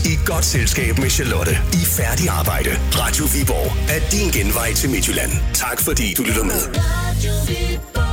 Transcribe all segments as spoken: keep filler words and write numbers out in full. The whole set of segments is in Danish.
i godt selskab med Charlotte. I færdig arbejde. Radio Viborg er din genvej til Midtjylland. Tak fordi du lytter med. Radio Viborg.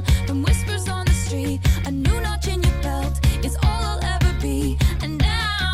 I knew not in your belt is all I'll ever be, and now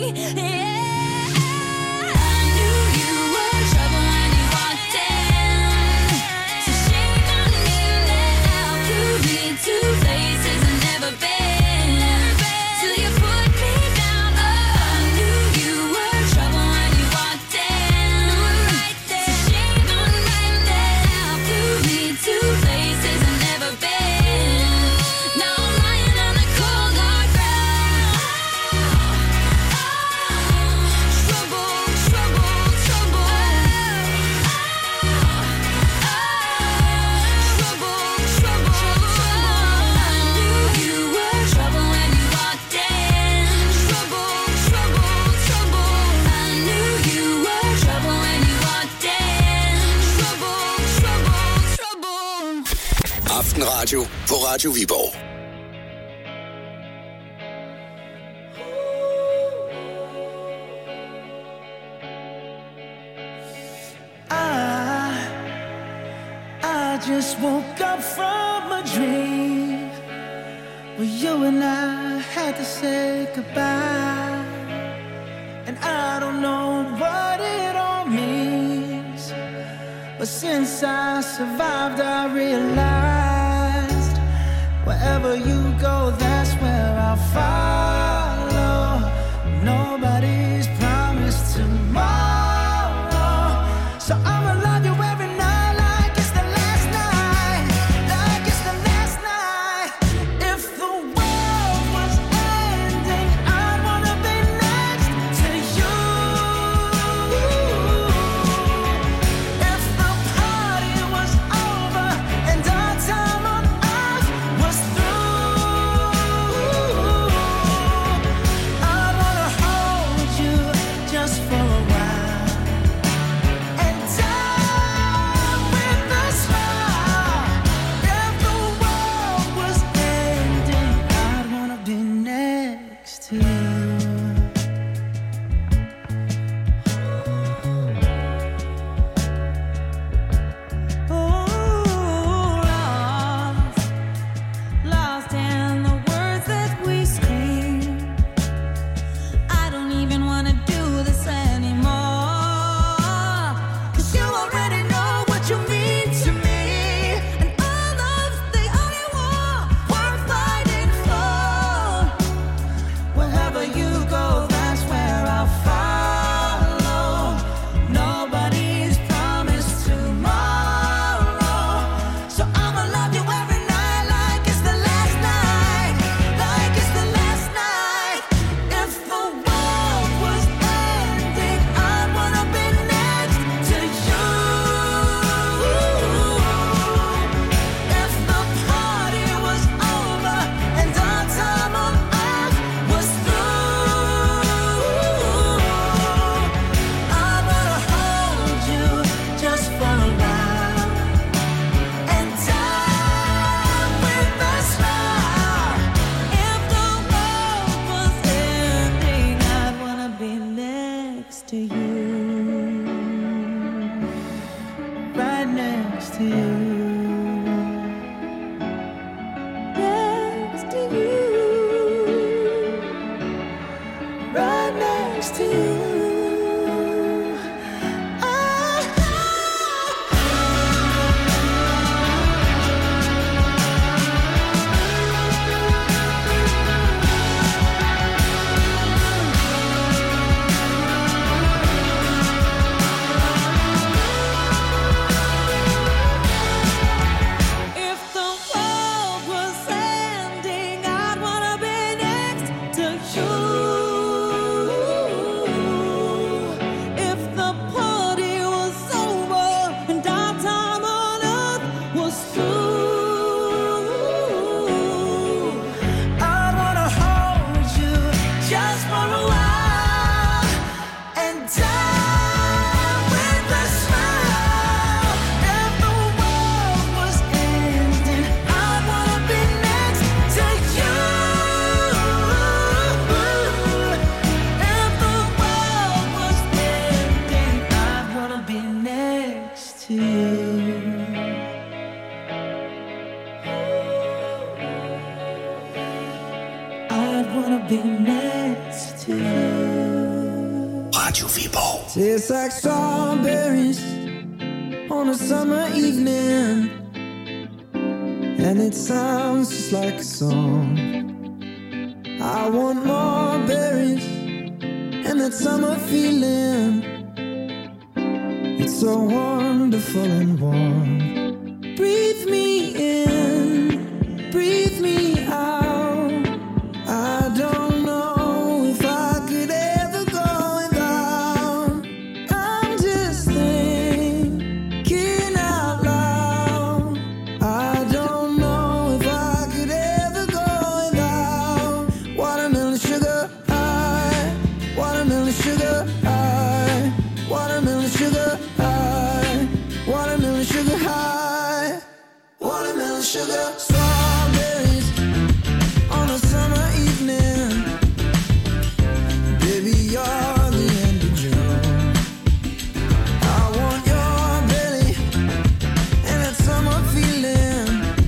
Aftenradio på Radio Viborg. I, I just woke up from a dream where you and I had to say goodbye, and I don't know what it all means, but since I survived I realized wherever you go, that's where I'll follow. Nobody's promised tomorrow, so I'ma love you every night like it's the last night, like it's the last night. If the world was ending, I'd wanna be next to you. If the party was over and our time on earth was through, I'd wanna hold you just for a while and die with a smile. If the world was ending, I'd wanna be next to you. Lost in the words that we scream. I don't even wanna do this anymore, 'cause you already know what you mean to me, and all love's the only war worth fighting for. Wherever you go, that's where I'll follow. Nobody's promised tomorrow, so I'ma love you every night like it's the last night, like it's the last night. If the world was ending, I'd wanna be next to you. If the party was over and our time on earth was through, I'd wanna hold you just for a while and die with a smile. If the world was ending, I'd wanna be next to you, right next to you, next to you, right next to you. If the world was ending, I'd wanna be next to you. Radio Viborg. Tastes like strawberries on a summer evening, and it sounds just like a song. I want more berries and that summer feeling. It's so wonderful and warm. Breathe me in, breathe me out. I don't know if I could ever go without. I'm just thinking out loud. I don't know if I could ever go without. Watermelon sugar high, watermelon sugar high, watermelon sugar high, watermelon sugar high, watermelon sugar. Strawberries on a summer evening. Baby, you're the end of June. I want your belly and that summer feeling,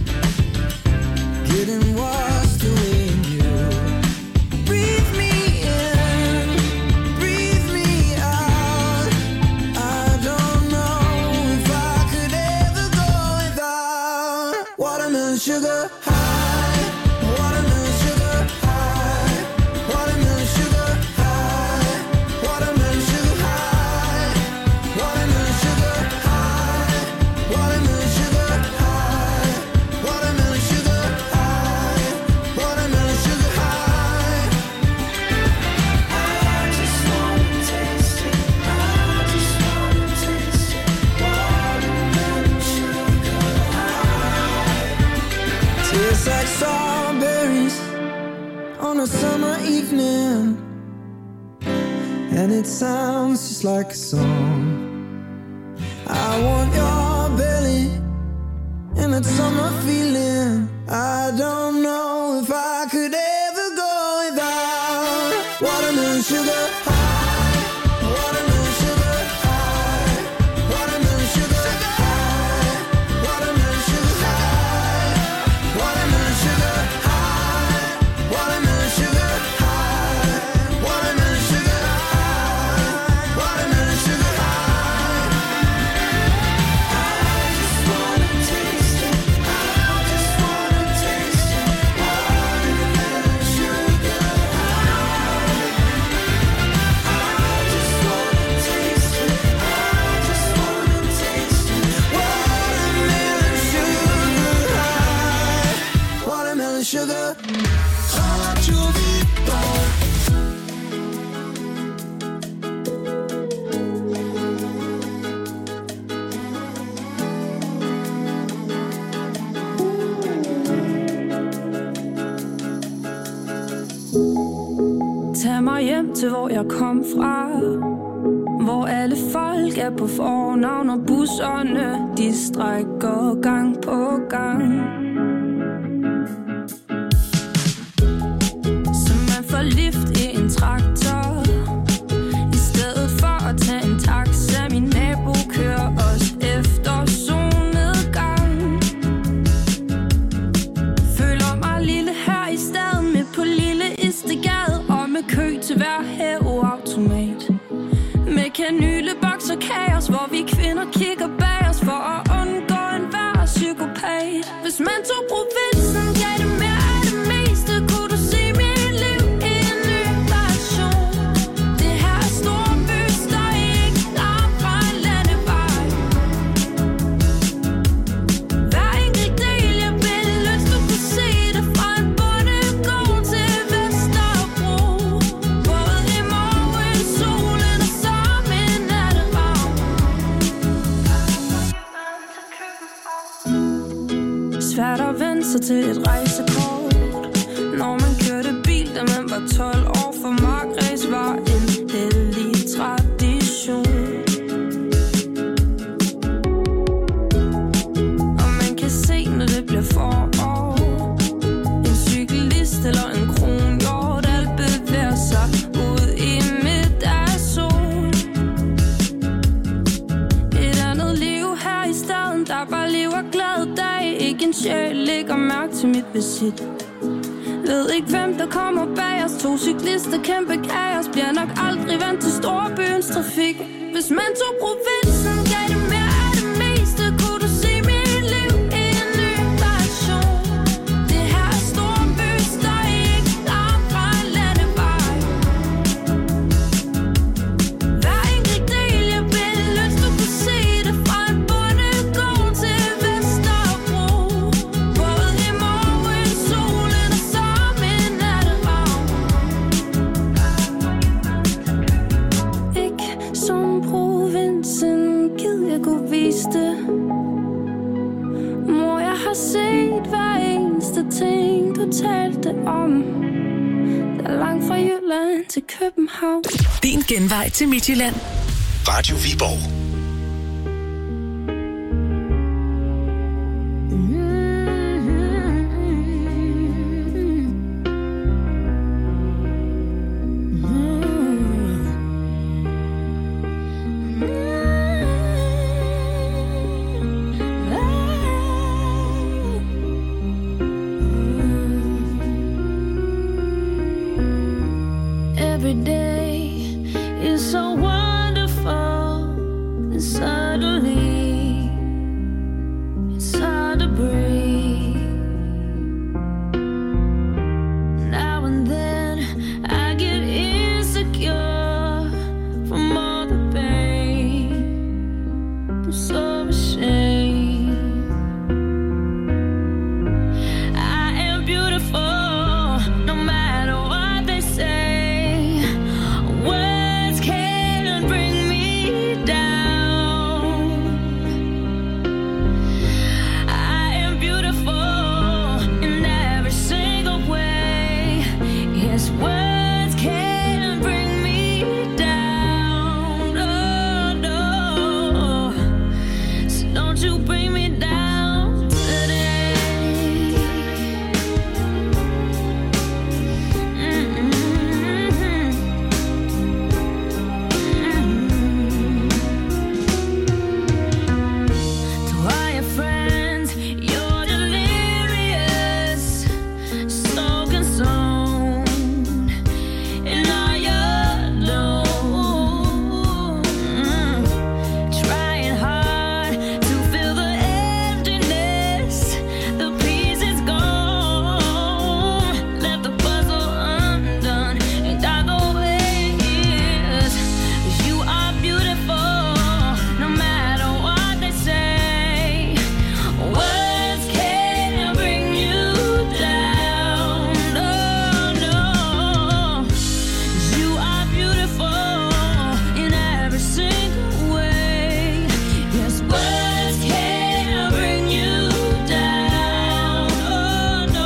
getting washed away in you. Breathe me in, breathe me out. I don't know if I could ever go without. Watermelon sugar high, watermelon sugar high, watermelon sugar high, watermelon sugar high, watermelon sugar high, watermelon sugar high, watermelon sugar high, watermelon sugar high. I just wanna taste it, I just wanna taste it, watermelon sugar high. Tastes like strawberries on a summer evening, and it sounds just like a song. I want your belly and that summer feeling. I don't know if I could ever go without. Watermelon sugar high, watermelon sugar high, watermelon sugar high, watermelon sugar high, watermelon sugar high, watermelon sugar high, watermelon sugar high, watermelon sugar high. I just wanna taste it, I just wanna taste it, watermelon sugar high. I just wanna taste it, I just wanna taste it, watermelon sugar high, watermelon sugar. Radio Viborg. Tag mig hjem til hvor jeg kom fra, hvor alle folk er på fornavn, og busserne de strækker gang på gang. Så man får lift i en traktor, i stedet for at tage en taxa. Min nabo kører os efter solnedgang. Føler mig lille her i staden, midt på lille Istegade, og med kø til hver hæveautomat. Med kanyleboks og kaos, hvor vi kvinder kigger bag os for at undgå enhver psykopat. Hvis man tog provinsen, gav det mere af det meste, kunne du se mit liv i en ny version. Det her er storby, støj ikke langt fra en landevej. Hver enkelt del, jeg vil lyst, du kunne se det fra en bondegård til Vesterbro. Både i morgen, solen og som en natteravn. Svært at vende sig til et rejsekort, når man kørte bil, da man var tolv år. For markræs var en hellig tradition. Og man kan se, når det bliver forår, en cyklist eller en kronhjort, alt bevæger sig ud i middagssol. Et andet liv her i staden, der bare lever glad dag. Ikke en sjæl lægger mærke til mit visit. Ved ikke hvem der kommer bag os. To cyklister, kæmpe kaos. Bliver nok aldrig vant til storbyen. trafik. Hvis man tog provinsen, gav det mere af det meste. Kunne du se mit liv i en ny version? Det her er storby, støj ikke langt fra en landevej. Hver enkelt del, jeg ville ønske du kunne se det. Fra en bondegård til Vesterbro. Både i morgen, solen og som en natteravn. Ikke som provinsen, gid jeg kunne vise det. Mor, jeg har set hver eneste ting, du talte om. Der er langt fra Jylland til København. Din genvej til Midtjylland. Radio Viborg. Every day is so wonderful, and suddenly it's hard to breathe. Now and then I get insecure from all the pain. I'm so ashamed. I am beautiful, no matter what they say. Words can't bring me down. I am beautiful in every single way. Yes, words can't bring me down. Oh no, so don't you bring me down today. Mm-mm. To all your friends, you're delirious, so consumed in all your doom. Trying hard to fill the emptiness, the pieces gone, left the puzzle undone, and got the ways. 'Cause you are beautiful, no matter what they say. Words can't bring you down. No, no. You are beautiful in every single way. Yes, words can't bring you down. Oh no.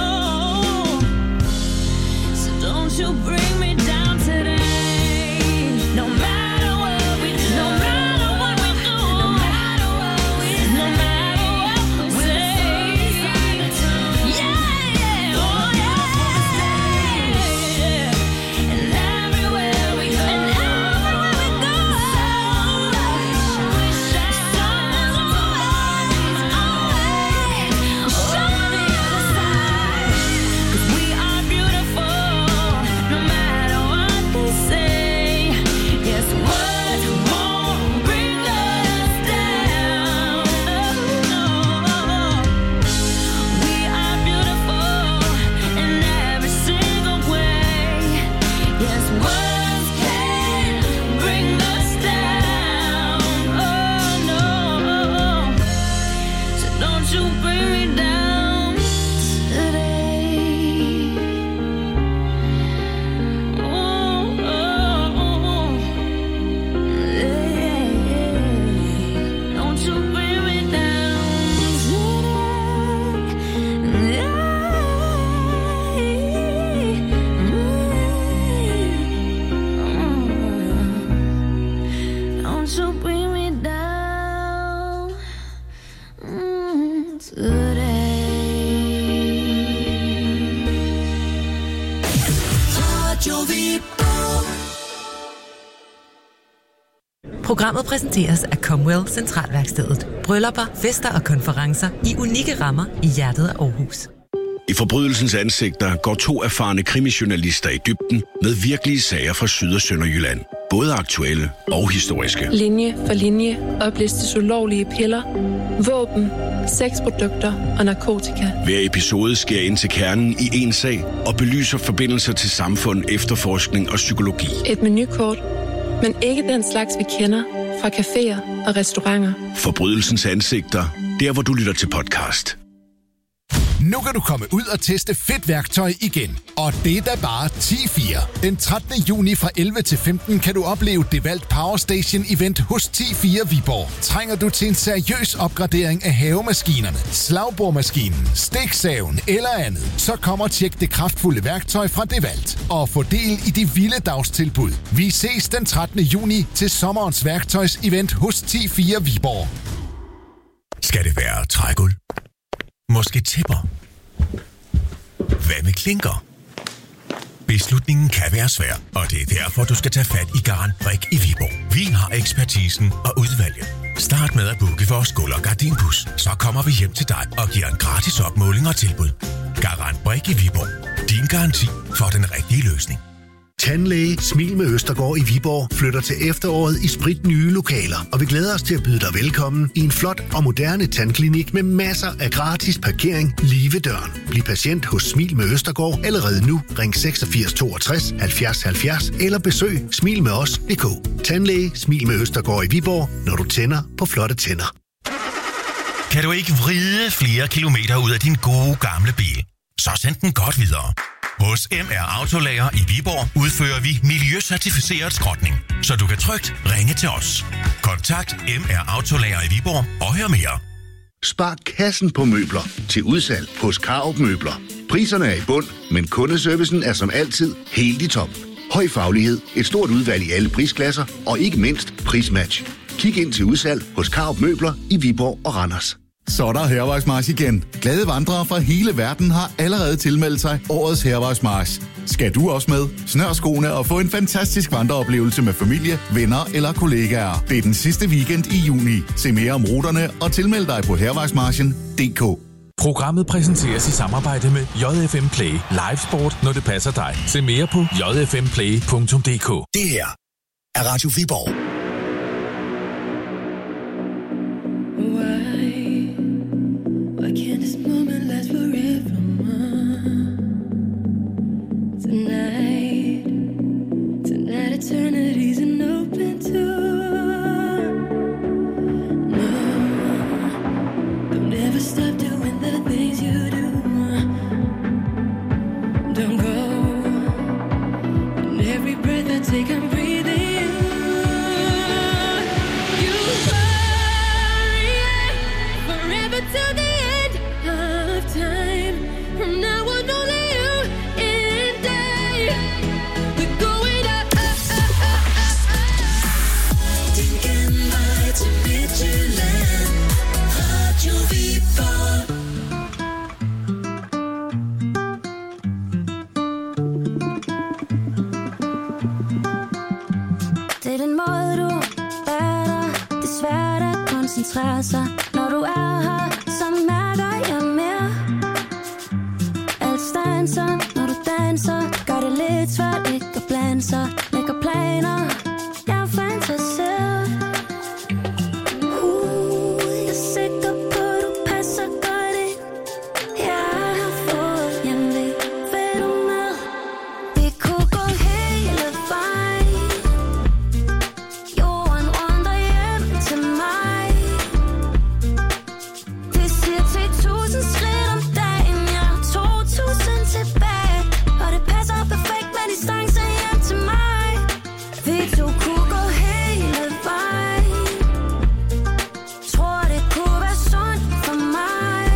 So don't you bring me down today. No matter what we do, no matter what we do, no matter what we do, no matter what we say. Yeah, yeah, oh yeah. And everywhere we go, and everywhere we go, we shine on the other side. 'Cause we are beautiful, no matter what they say. Yes, words won't bring us down. No, we are beautiful in every single way. Yes, words can't bring us down. Oh no, so don't you bring me down today. Oh, oh, oh. Yeah, yeah. Don't you bring me down today. Don't you bring me down mm, today. Radio Viborg. Programmet præsenteres af Comwell Centralværkstedet. Bryllupper, fester og konferencer i unikke rammer i hjertet af Aarhus. I Forbrydelsens ansigter går to erfarne krimijournalister i dybden med virkelige sager fra Syd- og Sønderjylland. Både aktuelle og historiske. Linje for linje oplistes ulovlige piller, våben, sexprodukter og narkotika. Hver episode sker ind til kernen i en sag og belyser forbindelser til samfund, efterforskning og psykologi. Et menukort, men ikke den slags, vi kender fra caféer og restauranter. Forbrydelsens ansigter, der hvor du lytter til podcast. Nu kan du komme ud og teste fedt værktøj igen. Og det er da bare ti fire. Den trettende juni fra elleve til femten kan du opleve DeWalt Power Station Event hos ti fire Viborg. Trænger du til en seriøs opgradering af havemaskinerne, slagbordmaskinen, stiksaven eller andet, så kom og tjek det kraftfulde værktøj fra DeWalt. Og få del i de vilde dagstilbud. Vi ses den trettende juni til sommerens værktøjsevent hos ti fire Viborg. Skal det være trægulv? Måske tæpper? Hvad med klinker? Beslutningen kan være svær, og det er derfor, du skal tage fat i Garantbrik i Viborg. Vi har ekspertisen og udvalget. Start med at booke vores gulv- og gardinpus. Så kommer vi hjem til dig og giver en gratis opmåling og tilbud. Garantbrik i Viborg. Din garanti for den rigtige løsning. Tandlæge Smil med Østergaard i Viborg flytter til efteråret i spritnye lokaler, og vi glæder os til at byde dig velkommen i en flot og moderne tandklinik med masser af gratis parkering lige ved døren. Bliv patient hos Smil med Østergaard allerede nu. Ring seksogfirs toogtres halvfjerds halvfjerds eller besøg smil med os punktum d k. Tandlæge Smil med Østergaard i Viborg, når du tænder på flotte tænder. Kan du ikke vride flere kilometer ud af din gode gamle bil? Så send den godt videre. Hos M R Autolager i Viborg udfører vi miljøcertificeret skrotning, så du kan trygt ringe til os. Kontakt M R Autolager i Viborg og hør mere. Spar kassen på møbler til udsalg hos Karup Møbler. Priserne er i bund, men kundeservicen er som altid helt i top. Høj faglighed, et stort udvalg i alle prisklasser og ikke mindst prismatch. Kig ind til udsalg hos Karup Møbler i Viborg og Randers. Så er der Hærvejsmarch igen. Glade vandrere fra hele verden har allerede tilmeldt sig årets Hærvejsmarch. Skal du også med? Snør skoene og få en fantastisk vandreoplevelse med familie, venner eller kollegaer. Det er den sidste weekend i juni. Se mere om ruterne og tilmeld dig på hærvejsmarchen punktum d k. Programmet præsenteres i samarbejde med J F M Play. Live sport, når det passer dig. Se mere på j f m play punktum d k. Det her er Radio Viborg. Why can't this moment last forever, tonight, tonight eternity's an open door. No, don't ever stop doing the things you do. Don't go, and every breath I take I'm breathing you. You hurry forever till the time. From now on, only you and I. We're going up, up, up, up, up. Din genvej til Midtjylland. Radio Viborg. Det er den måde, du er der. Det er svært at koncentrere sig. Når du er her, så mærker jeg mere. Når du danser, gør det lidt svært ikke at blande sig. Lægger planer, jeg fantaserer. Uh, jeg er sikker på, du passer godt ind. Jeg har fået hjemlig, vil du med? Vi kunne gå hele vejen. Jorden rundt og hjem til mig. Det siger til tusind skridt om dagen. Jeg har to tusind tilbage. Og det passer perfekt med distance hjem til mig. Vi to kunne gå hele vejen. Tror det kunne være sundt for mig.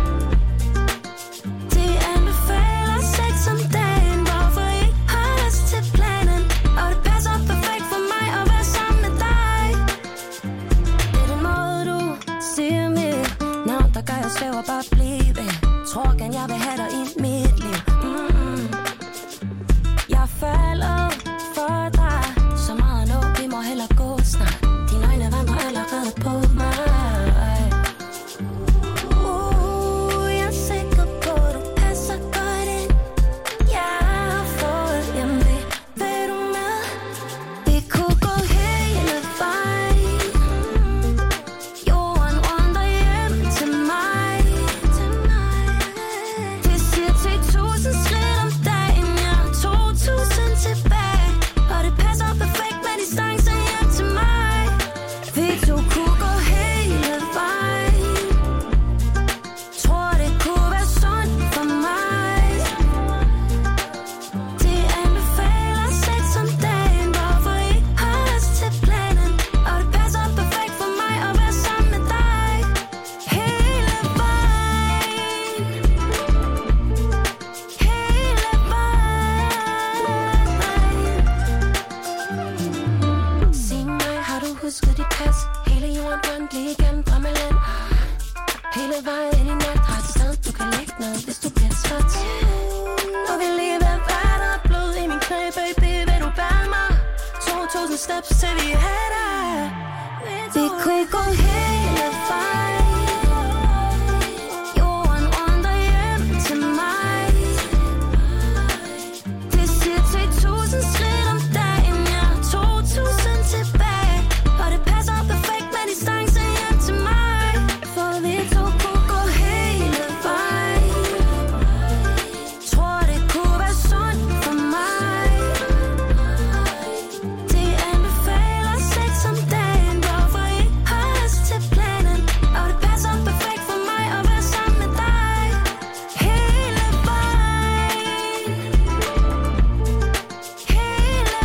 De anbefaler sex om dagen. Hvorfor ikke holde os til planen? Og det passer perfekt for mig at være sammen med dig. Det er den måde du siger mit navn, der gør jeg svæver bare blive. Tror gerne jeg vil have dig i mit liv. Mm-mm. Jeg falder for dig så meget nu. husker dit pas. Hele jorden rundt lige igennem drømmeland. Hele vejen ind i nat. Har et sted, du kan lægge ned, hvis du bliver træt. Og vil lige være vand og blod i min knæ, baby. Vil du bære mig? to tusind steps til vi er der. Vi kunne gå hele vejen. Jorden rundt og hjem til mig. Det siger til tusind skridt om dagen. Jeg har to tusind tilbage. Og det passer perfekt med distance hjem til mig. For vi to kunne gå hele vejen. Tror det kunne være sundt for mig. De anbefaler sex om dagen. Hvorfor ikke holde os til planen? Og det passer perfekt for mig at være sammen med dig. Hele vejen. Hele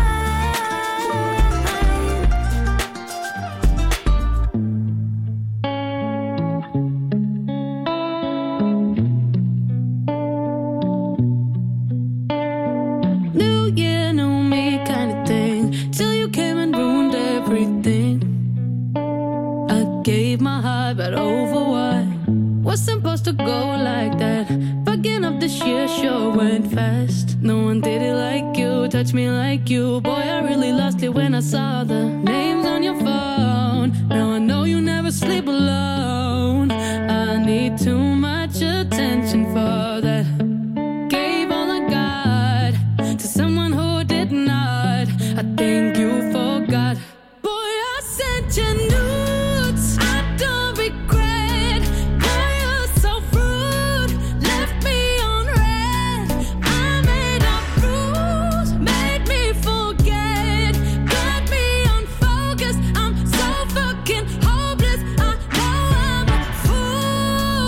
New year, new me kind of thing. Till you came and ruined everything. I gave my heart, but over what? Was supposed to go like that. Fucking up this year sure went fast. No one did it like you, touched me like you. Boy, I really lost it when I saw the names on your phone. Now I know you never sleep alone. I need too much attention for that. Gave all I got to someone who did not. I think you forgot. Boy, I sent you nudes. I don't regret. Boy, you're so rude. Left me on red. I made up rules. Made me forget. Got me unfocused. I'm so fucking hopeless. I know I'm a fool.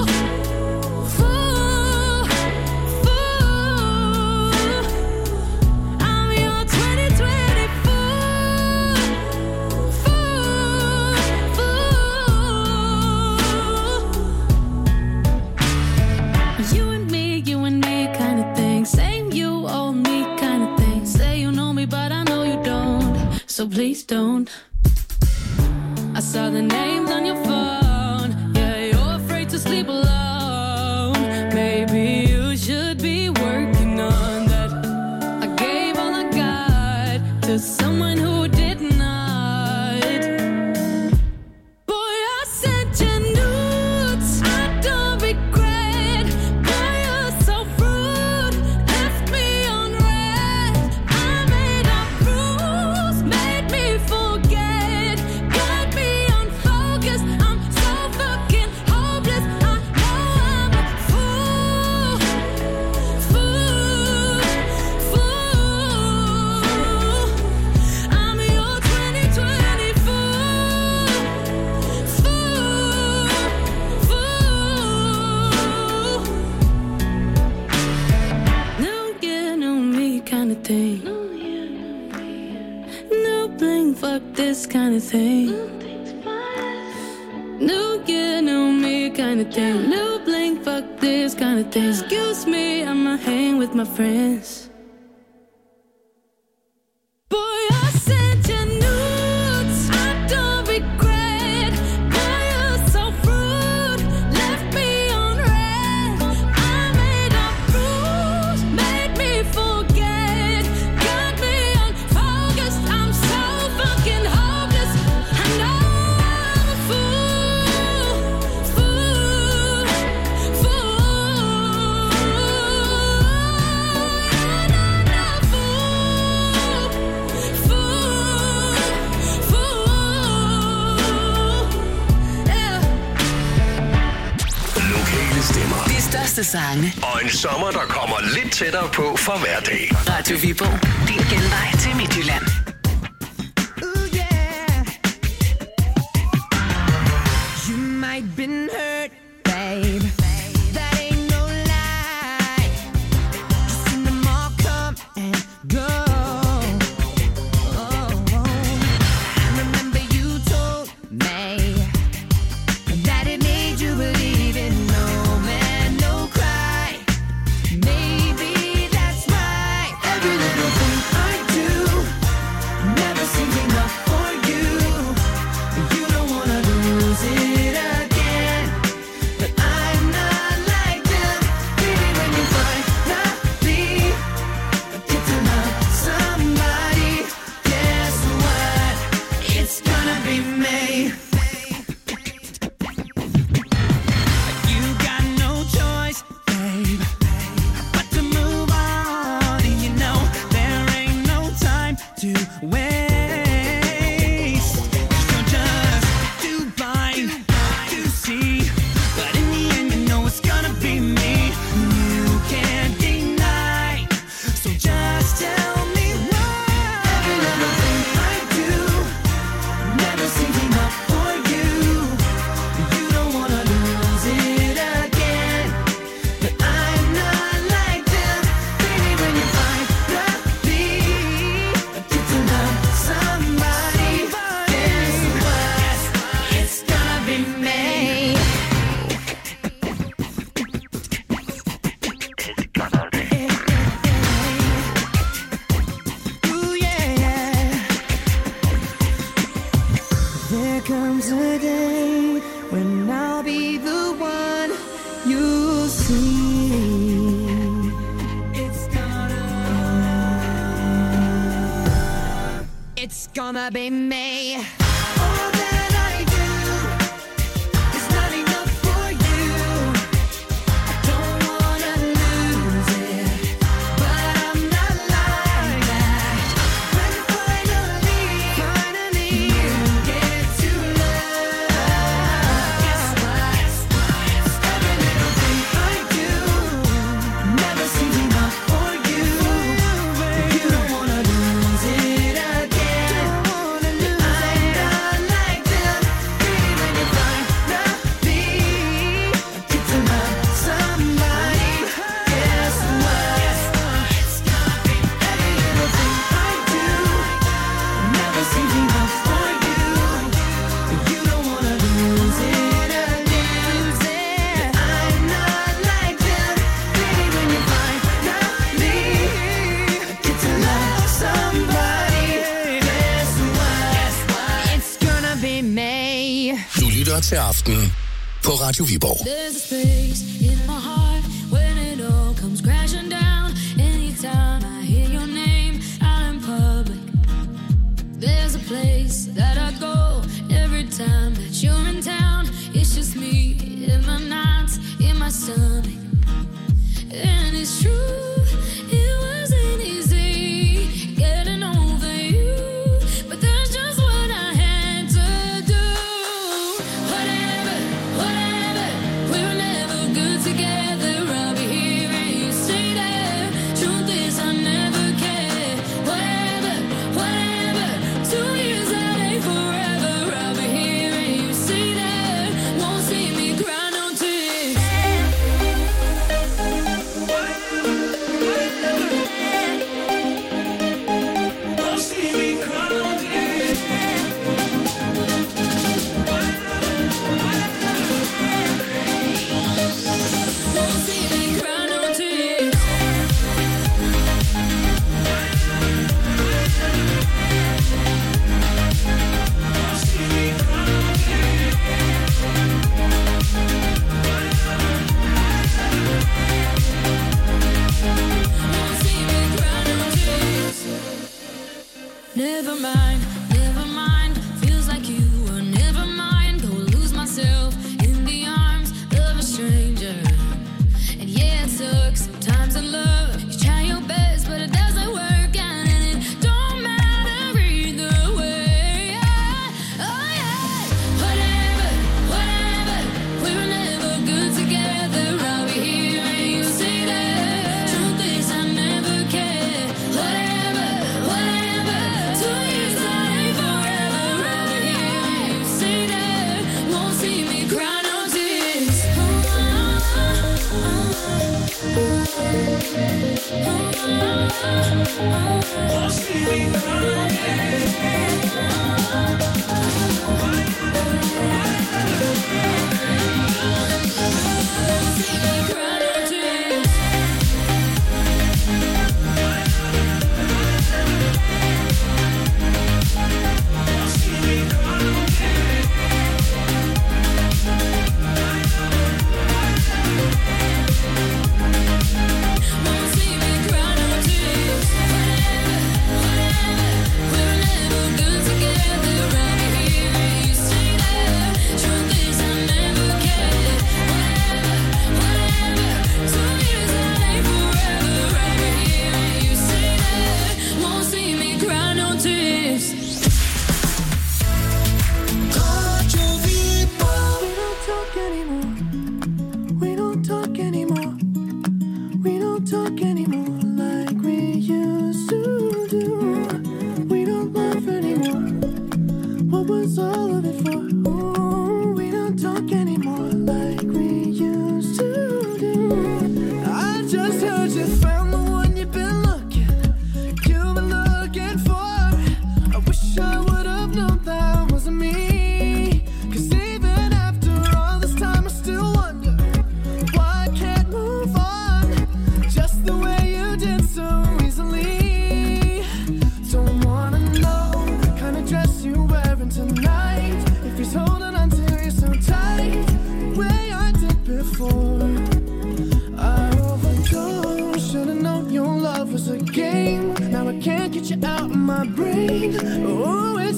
Fool. Fool. I'm your twenty twenty fool. Fool. Fool. You and me, you and me kind of thing. Same you, old me kind of thing. Say you know me, but I know you don't. So please don't. I saw the names on your phone. Yeah, you're afraid to sleep alone. Maybe you should be working on that. I gave all I got to someone who did not. Boy, I sent you nudes. I don't regret. Boy, you're so rude. Left me on red. I made up rules. Made me forget. Got me unfocused. I'm so fucking hopeless. I know I'm a fool. Fool. Fool. I'm your twenty twenty fool. Fool. Fool. New year, new me kind of thing. New bling, fuck this kind of thing. New year, new me kind of thing. New bling, fuck this kind of thing. Excuse me, I'ma hang with my friends. Boy, I sent you nudes. I don't regret. Boy, you're so rude. Left me on red. I made up rules. Made me forget. Got me unfocused. I'm so fucking hopeless. I know I'm a fool. Fool. Fool. Lokale stemmer. De største sange. Og en sommer, der kommer lidt tættere på for hver dag. Radio Viborg. Din genvej til Midtjylland. You might been hurt, babe. That ain't no lie. Just seen them all come and go. Oh, I remember you told me that it made you believe in no man, no cry. Maybe that's right. Every little thing I do comes a day when I'll be the one you see. It's gonna, it's gonna be me. All that I do is not enough for you. I don't wanna lose it, but I'm not like that. When finally, finally you get to love, guess what? Every little thing I do never seems enough for you. You don't wanna lose it again. I'm not like them. Even if I not be, get to love somebody. Guess what? Every little thing I do never seems enough for you. You don't wanna lose it again. I'm not like them. Even if I not be, get to love somebody. Guess what? It's gonna be me. Du lytter til Aften på Radio Viborg. There's a space in my heart when it all comes crashing down. Anytime I hear your name out in public, there's a place that I go every time that you're in town. It's just me in my nights, in my stomach. And it's true, it wasn't easy getting over you, but that's just what I had to do. Whatever, whatever, we were never good together. I'll be here and you stay there. Truth is I never cared. Whatever, whatever, two years that ain't forever. I'll be here and you stay there. Won't see me cry no tears.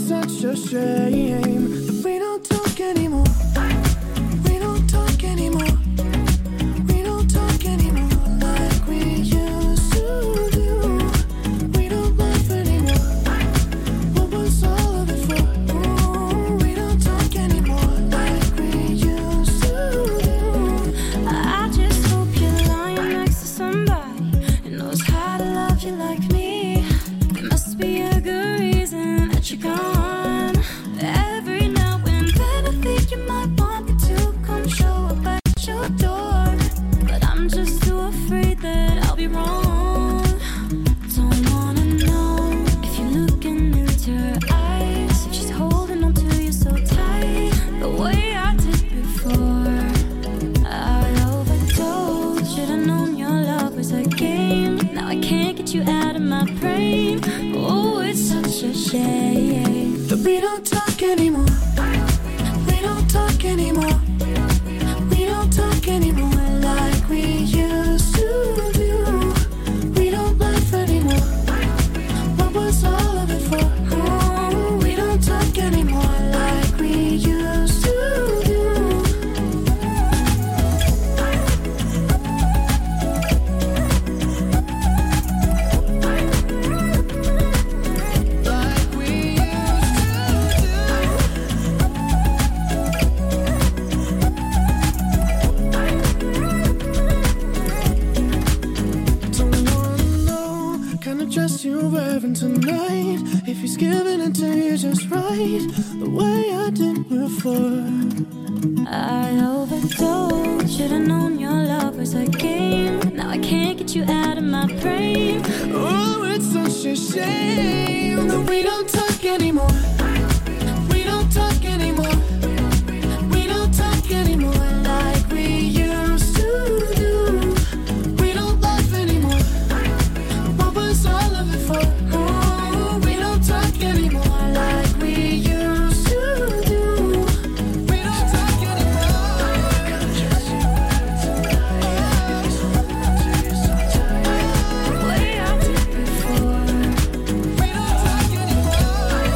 such a shame that we don't talk anymore. We don't talk anymore. We don't talk anymore like we used to do. We don't laugh anymore. What was all of it for? Ooh, we don't talk anymore like we used to do. I just hope you're lying next to somebody who knows how to love you like me. There must be a good reason that you're gone. Every now and then I think you might want me to come show up at your door, but I'm just too afraid that I'll be wrong. Don't wanna know if you're looking into her eyes, if she's holding on to you so tight, the way I did before. I overdosed. Should've known your love was a game. Now I can't get you out of my brain. Oh, it's such a shame that we don't talk anymore. We don't talk anymore. We don't talk anymore like we used to do. We don't laugh anymore. What was all of it for? Oh, we don't talk anymore like we used to do. Dress you're wearing tonight, if he's giving it to you just right, the way I did before. I overdosed. Should've known your love was a game. Now I can't get you out of my brain. Oh, it's such a shame that we don't talk anymore. We don't talk anymore. We don't talk anymore like we used to do. We don't laugh anymore. What was all of it for? Oh, we don't talk anymore like we used to do. We don't talk anymore. The way I did before. We don't talk anymore.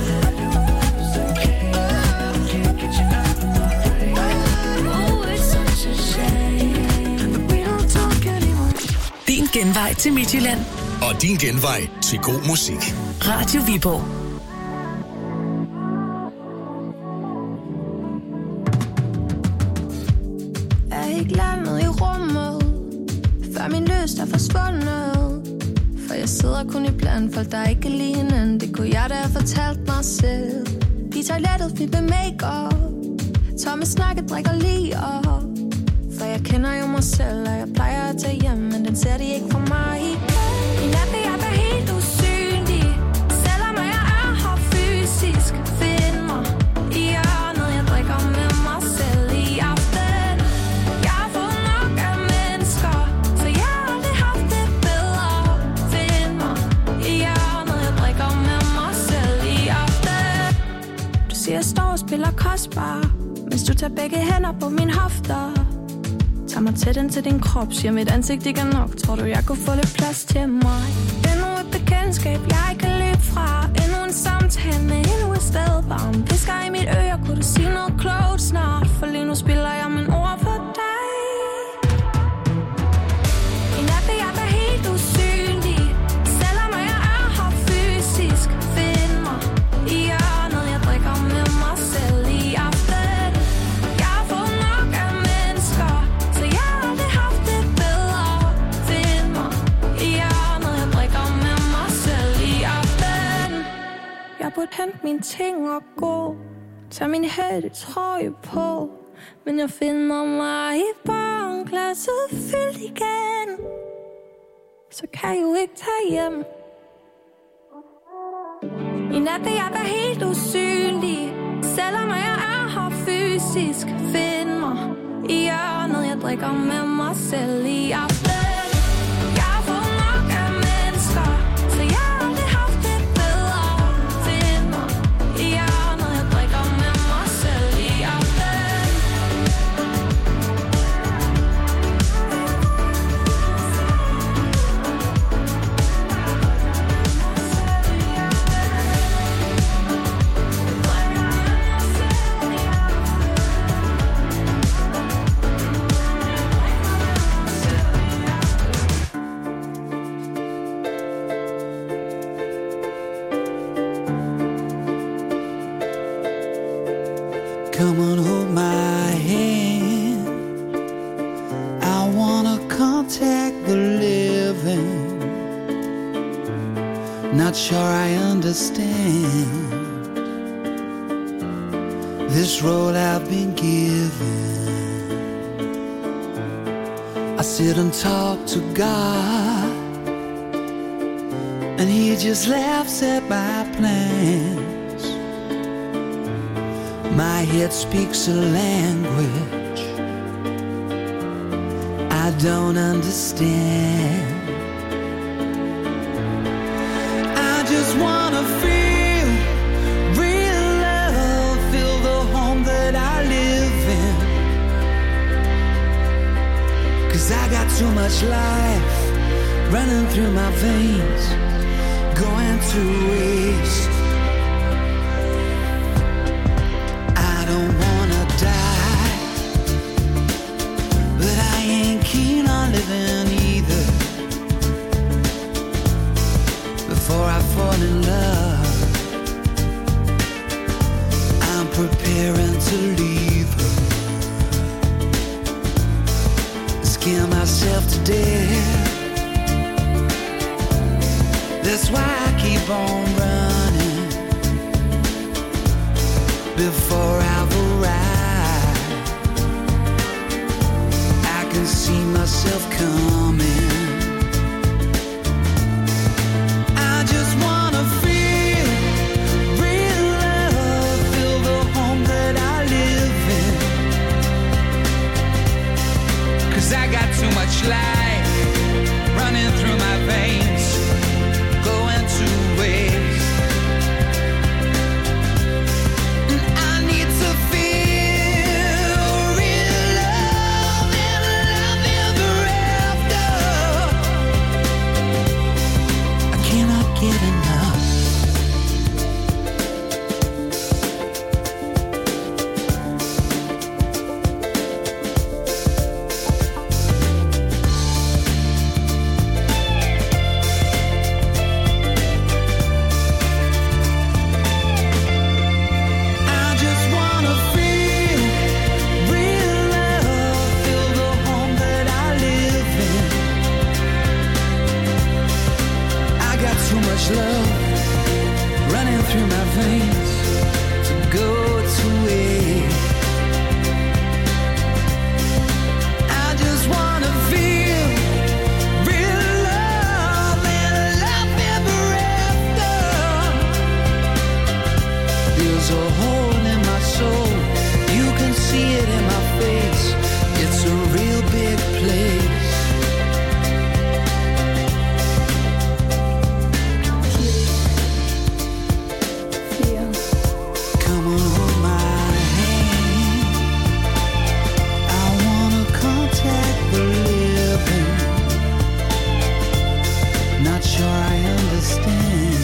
Can't get you out of my brain. Oh, it's such a shame that we don't talk anymore. Din genvej til Midtjylland. Og din genvej til god musik. Radio Viborg. Jeg er ikke landet i rummet, før min lyst er forsvundet. For jeg sidder kun i blandt folk, der ikke kan lide hinanden. Det kunne jeg da have fortalt mig selv. I toilettet fik med make-up, tomme snakke drikker lige op. For jeg kender jo mig selv, og jeg plejer at tage hjem, men den ser de ikke for mig. I nat vil jeg være helt usynlig, selvom jeg er her fysisk. Find mig i hjørnet, jeg drikker med mig selv i aften. Jeg har fået nok af mennesker, så jeg har aldrig haft det bedre. Find mig i hjørnet, jeg drikker med mig selv i aften. Du siger, jeg står og spiller kostbar, mens du tager begge hænder på mine hofter. Tag mig tæt ind til din krop, siger mit ansigt ikke er nok. Tror du, jeg kunne få lidt plads til mig? Endnu et bekendtskab, jeg ikke kan løbe fra. Endnu en samtale med endnu et sted. Bare en visker i mit øre, kunne du sige noget klogt snart? For lige nu spiller jeg mine ord for dig. I nat vil jeg være helt usynlig, selvom jeg er her fysisk. Find mig i hjørnet, jeg drikker med mig selv i aften. Jeg har fået nok af mennesker, så jeg har aldrig haft det bedre. Find mig i hjørnet, jeg drikker med mig selv i aften. Jeg burde hente mine ting og gå, tag min hættetrøje på, men jeg finder mig i barnglasset fyldt igen. Så kan jeg jo ikke tage hjem. I nat vil jeg være helt usynlig, selvom jeg er her fysisk. Find mig i hjørnet, jeg drikker med mig selv i aften. Jeg har fået nok af mennesker, så jeg har aldrig haft det bedre. Find mig i hjørnet, jeg drikker med mig selv i aften. Come on, hold my hand. I wanna contact the living. Not sure I understand this role I've been given. I sit and talk to God, and He just laughs at my plans. My head speaks a language I don't understand. I just wanna feel real love, feel the home that I live in. 'Cause I got too much life running through my veins, going to waste. I don't wanna die, but I ain't keen on living either. Before I fall in love, I'm preparing to leave her. Scare myself to death. That's why I keep on running before I've arrived. I can see myself coming. I just wanna feel real love, feel the home that I live in. 'Cause I got too much life running through my veins, going to waste. And I need to feel real love and love ever after. I cannot get enough. I just wanna feel real love, feel the home that I live in. I got too much love running through my veins to go to waste. I just wanna feel real love and love ever after. There's a hole in my soul, you can see it in my face. It's a real big place. Come on, hold my hand. I wanna contact the living. Not sure I understand.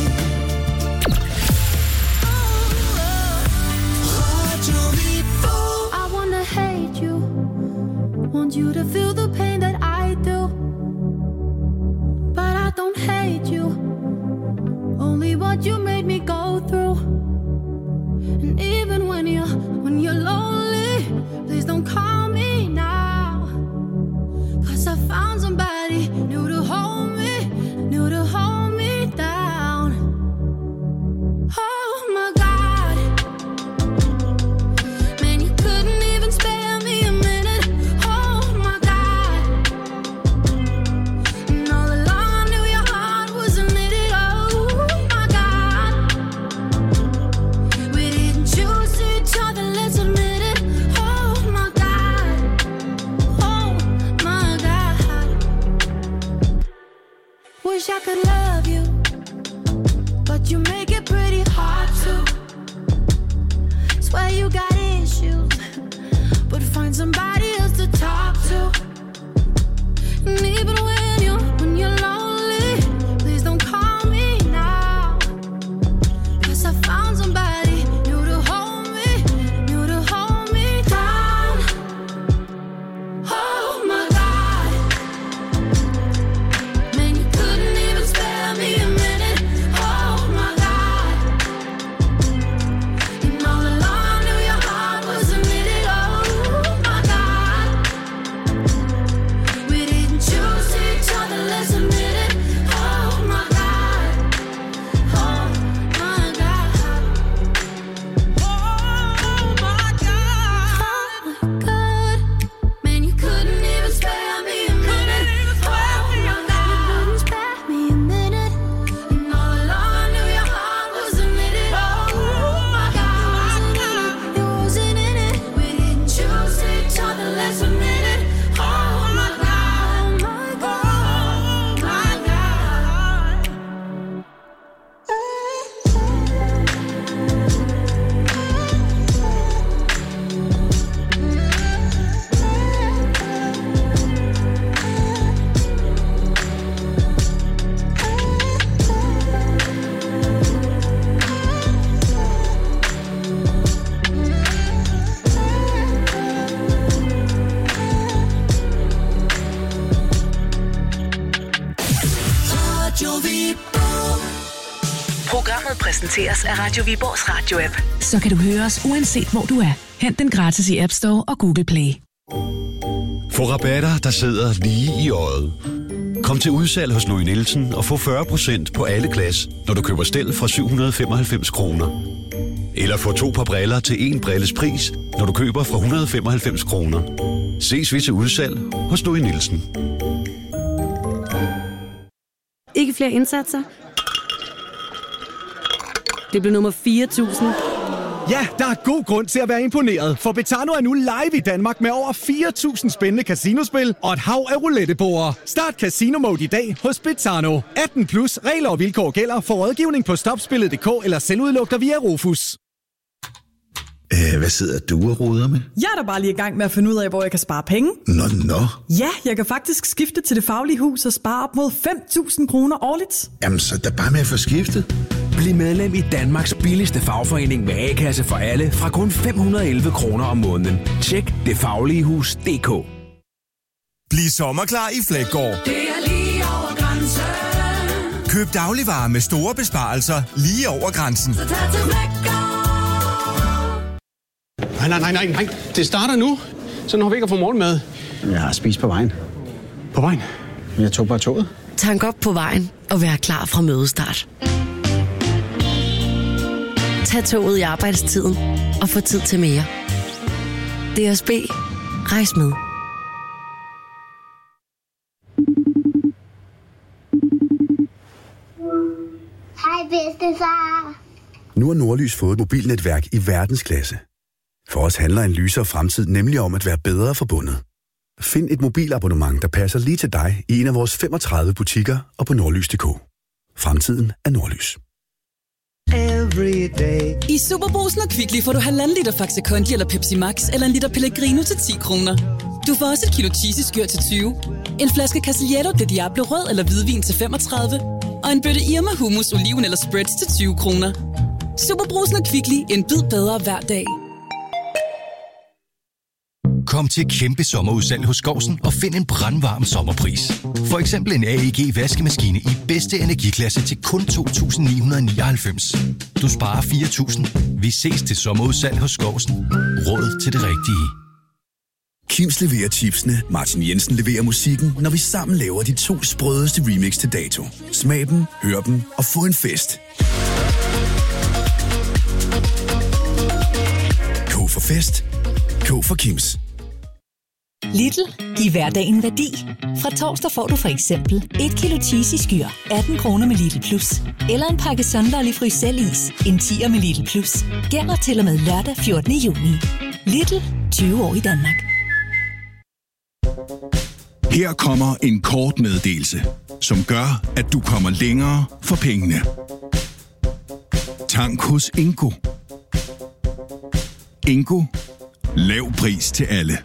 I wanna hate you, want you to feel præsenteres af Radio Viborgs radio-app. Så kan du høre os uanset hvor du er. Hent den gratis i App Store og Google Play. Få rabatter, der sidder lige i øjet. Kom til udsalg hos Louis Nielsen og få fyrre procent på alle glas, når du køber stel fra syv hundrede femoghalvfems kroner. Eller få to par briller til en brilles pris, når du køber fra et hundrede og femoghalvfems kroner. Ses vi til udsalg hos Louis Nielsen. Ikke flere indsatser? Det blev nummer fire tusind. Ja, der er god grund til at være imponeret, for Betano er nu live i Danmark med over fire tusind spændende casinospil og et hav af rouletteborde. Start Casino Mode i dag hos Betano. atten plus, regler og vilkår gælder. For rådgivning på stopspillet punktum d k eller selvudluk dig via Rofus. Æh, hvad sidder du og roder med? Jeg er da bare lige i gang med at finde ud af, hvor jeg kan spare penge. Nå, nå. Ja, jeg kan faktisk skifte til Det Faglige Hus og spare op mod fem tusind kroner årligt. Jamen, så er bare med at få skiftet. Bliv medlem i Danmarks billigste fagforening med A-kasse for alle fra kun fem hundrede og elleve kroner om måneden. Tjek det faglige hus punktum d k. Bliv sommerklar i Flækgaard. Det er lige over grænsen. Køb dagligvarer med store besparelser lige over grænsen. Så tag til Flækgaard. Nej, nej, nej, nej, nej. Det starter nu. Så når vi ikke får morgenmad. Jeg har spist på vejen. På vejen? Jeg tog bare toget. Tank op på vejen og vær klar fra mødestart. Tag toget i arbejdstiden og få tid til mere. D S B. Rejs med. Hej bedstefar. Nu har Nordlys fået et mobilnetværk i verdensklasse. For os handler en lysere fremtid nemlig om at være bedre forbundet. Find et mobilabonnement, der passer lige til dig i en af vores femogtredive butikker og på nordlys punktum d k. Fremtiden er Nordlys. I Superbrugsen og Kvickly får du halvanden liter Faxe Kondi eller Pepsi Max eller en liter Pellegrino til ti kroner. Du får også et kilo cheesy-skyr til tyve, en flaske Castillejo de Diablo rød eller hvidvin til femogtredive og en bøtte Irma hummus, oliven eller spreads til tyve kroner. Superbrugsen og Kvickly, en bid bedre hver dag. Kom til kæmpe sommerudsalg hos Skousen og find en brandvarm sommerpris. For eksempel en A E G vaskemaskine i bedste energiklasse til kun to tusind ni hundrede og nioghalvfems. Du sparer fire tusind. Vi ses til sommerudsalg hos Skousen. Råd til det rigtige. Kims leverer chipsene, Martin Jensen leverer musikken, når vi sammen laver de to sprødeste remix til dato. Smag dem, hør dem og få en fest. K for fest. K for Kims. Lidl. Giv hverdagen værdi. Fra torsdag får du for eksempel et kilo cheesy skyr, atten kroner med Lidl Plus. Eller en pakke Sunlolly Fryselis, en tier med Lidl Plus. Gælder til og med lørdag fjortende juni. Lidl. tyve år i Danmark. Her kommer en kort meddelelse, som gør, at du kommer længere for pengene. Tank hos Ingo. Ingo. Lav pris til alle.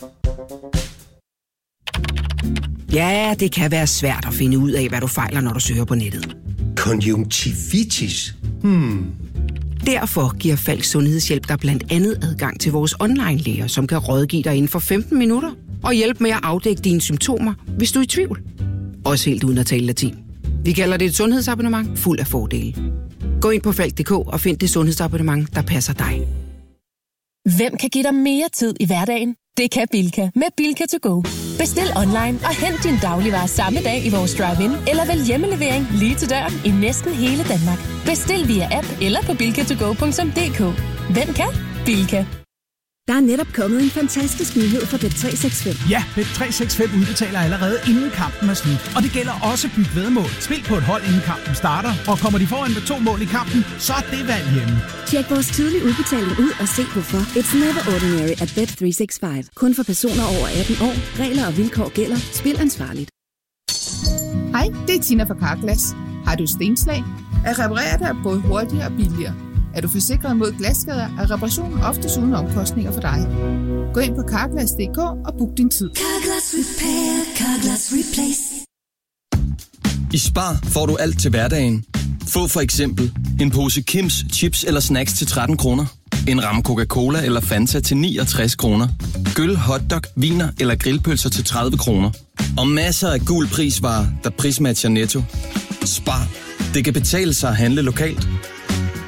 Ja, det kan være svært at finde ud af, hvad du fejler, når du søger på nettet. Konjunktivitis? Hmm. Derfor giver Falk Sundhedshjælp dig blandt andet adgang til vores online-læger, som kan rådgive dig inden for femten minutter og hjælpe med at afdække dine symptomer, hvis du er i tvivl. Også helt uden at tale latin. Vi kalder det et sundhedsabonnement fuld af fordele. Gå ind på falk punktum d k og find det sundhedsabonnement, der passer dig. Hvem kan give dig mere tid i hverdagen? Det kan Bilka med Bilka to go. Bestil online og hent din dagligvarer samme dag i vores drive-in, eller vælg hjemmelevering lige til døren i næsten hele Danmark. Bestil via app eller på bilka to go punktum d k. Hvem kan? Bilka. Der er netop kommet en fantastisk nyhed fra Bet tre seks fem. Ja, Bet tre seks fem udbetaler allerede inden kampen er slut. Og det gælder også byt væddemål. Spil på et hold inden kampen starter, og kommer de foran med to mål i kampen, så er det valg hjemme. Tjek vores tidlige udbetaling ud og se hvorfor. It's never ordinary at Bet tre seks fem. Kun for personer over atten år. Regler og vilkår gælder. Spil ansvarligt. Hej, det er Tina fra Carglass. Har du stenslag? At reparere dig er både hurtigere og billigere. Er du forsikret mod glasskader, er reparationen oftest uden omkostninger for dig. Gå ind på carglass punktum d k og book din tid. Carglass Repair, Carglass Replace. I Spar får du alt til hverdagen. Få for eksempel en pose Kims chips eller snacks til tretten kroner. En ramme Coca-Cola eller Fanta til niogtres kroner. Gyld, hotdog, viner eller grillpølser til tredive kroner. Og masser af gul prisvarer, der prismatcher Netto. Spar. Det kan betale sig at handle lokalt.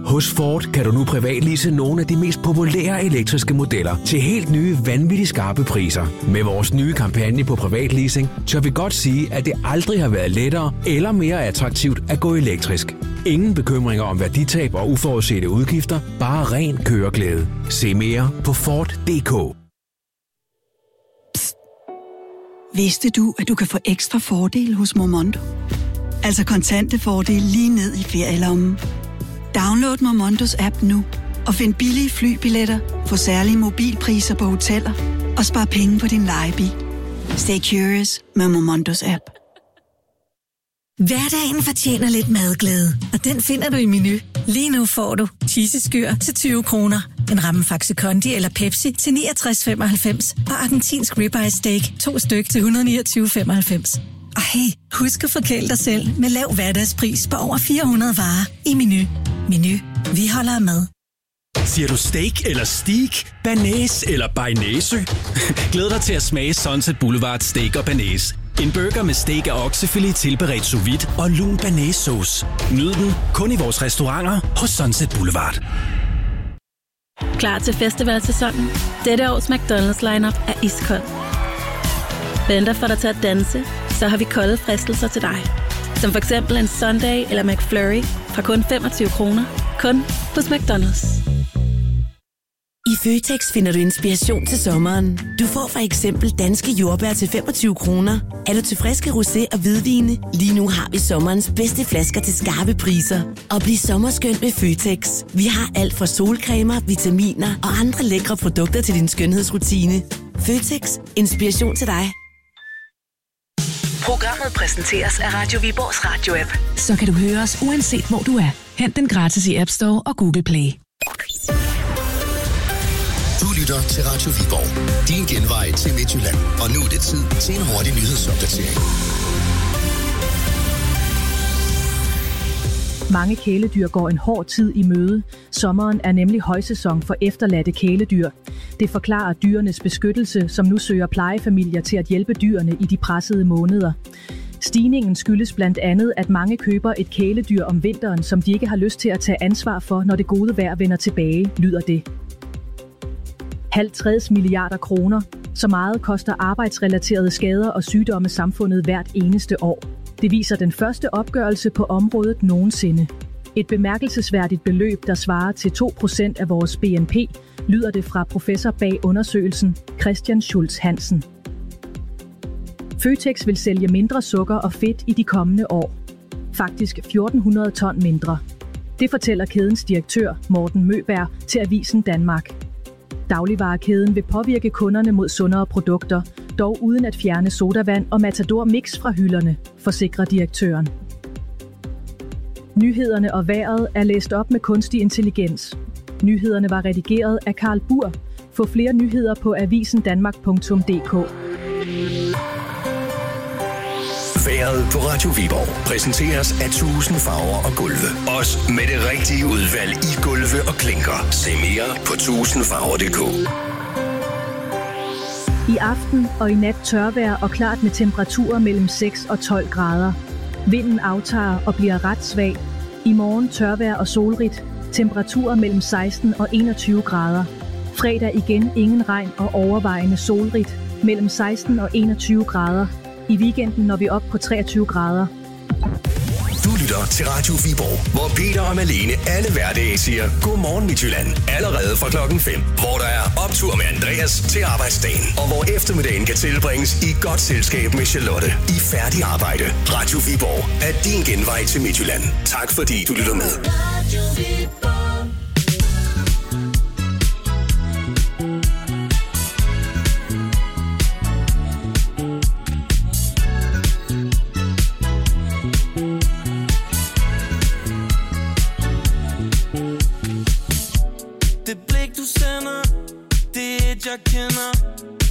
Hos Ford kan du nu privatlease nogle af de mest populære elektriske modeller til helt nye, vanvittigt skarpe priser. Med vores nye kampagne på privatleasing, tør vi godt sige, at det aldrig har været lettere eller mere attraktivt at gå elektrisk. Ingen bekymringer om værditab og uforudsete udgifter, bare ren køreglæde. Se mere på Ford punktum d k. Psst. Vidste du, at du kan få ekstra fordele hos Momondo? Altså kontante fordele lige ned i ferielommen. Download Momondos app nu og find billige flybilletter på særlige mobilpriser på hoteller og spar penge på din lejebil. Stay curious med Momondos app. Hverdagen fortjener lidt madglæde, og den finder du i Menu. Lige nu får du cheesy skyr til tyve kroner, en ramme Faxe Kondi eller Pepsi til niogtres femoghalvfems og argentinsk ribeye steak to styk til et hundrede niogtyve femoghalvfems. Og hey, husk at forkæle dig selv med lav hverdagspris på over fire hundrede varer i Menu. Menu. Vi holder af mad. Siger du steak eller steak? Banæs eller bearnaise? Glæd dig til at smage Sunset Boulevard Steak og Banæs. En burger med steak og oksefilet tilberedt sous vide og lun banæssauce. Nyd den kun i vores restauranter hos Sunset Boulevard. Klar til festivalsæsonen? Dette års McDonald's lineup er iskold. Venter for dig til at danse, så har vi kolde fristelser til dig. Som for eksempel en Sunday eller McFlurry fra kun femogtyve kroner. Kun hos McDonald's. I Føtex finder du inspiration til sommeren. Du får for eksempel danske jordbær til femogtyve kroner. Er du til friske rosé og hvidvine? Lige nu har vi sommerens bedste flasker til skarpe priser. Og bliv sommerskønt med Føtex. Vi har alt fra solcremer, vitaminer og andre lækre produkter til din skønhedsrutine. Føtex. Inspiration til dig. Programmet præsenteres af Radio Viborgs Radio-app. Så kan du høre os uanset hvor du er. Hent den gratis i App Store og Google Play. Du lytter til Radio Viborg. Din genvej til Midtjylland. Og nu er det tid til en hurtig nyhedsopdatering. Mange kæledyr går en hård tid i møde. Sommeren er nemlig højsæson for efterladte kæledyr. Det forklarer Dyrenes Beskyttelse, som nu søger plejefamilier til at hjælpe dyrene i de pressede måneder. Stigningen skyldes blandt andet, at mange køber et kæledyr om vinteren, som de ikke har lyst til at tage ansvar for, når det gode vejr vender tilbage, lyder det. halvtreds milliarder kroner. Så meget koster arbejdsrelaterede skader og sygdomme samfundet hvert eneste år. Det viser den første opgørelse på området nogensinde. Et bemærkelsesværdigt beløb, der svarer til to procent af vores B N P, lyder det fra professor bag undersøgelsen, Christian Schultz Hansen. Føtex vil sælge mindre sukker og fedt i de kommende år. Faktisk fjorten hundrede ton mindre. Det fortæller kædens direktør, Morten Møberg, til Avisen Danmark. Dagligvarekæden vil påvirke kunderne mod sundere produkter, dog uden at fjerne sodavand og Matador Mix fra hylderne, forsikrer direktøren. Nyhederne og vejret er læst op med kunstig intelligens. Nyhederne var redigeret af Karl Bur. Få flere nyheder på avisendanmark punktum d k. Vejret på Radio Viborg præsenteres af tusind farver og gulve. Også med det rigtige udvalg i gulve og klinker. Se mere på tusind farver punktum d k. I aften og i nat tørvejr og klart med temperaturer mellem seks og tolv grader. Vinden aftager og bliver ret svag. I morgen tørvejr og solrigt. Temperaturer mellem seksten og enogtyve grader. Fredag igen ingen regn og overvejende solrigt. Mellem seksten og enogtyve grader. I weekenden når vi op på treogtyve grader. Du lytter til Radio Viborg, hvor Peter og Malene alle hverdage siger Godmorgen Midtjylland. Allerede fra klokken fem, hvor der er optur med Andreas til arbejdsdagen. Og hvor eftermiddagen kan tilbringes i godt selskab med Charlotte i færdig arbejde. Radio Viborg er din genvej til Midtjylland. Tak fordi du lytter med. Radio Viborg. Jeg kender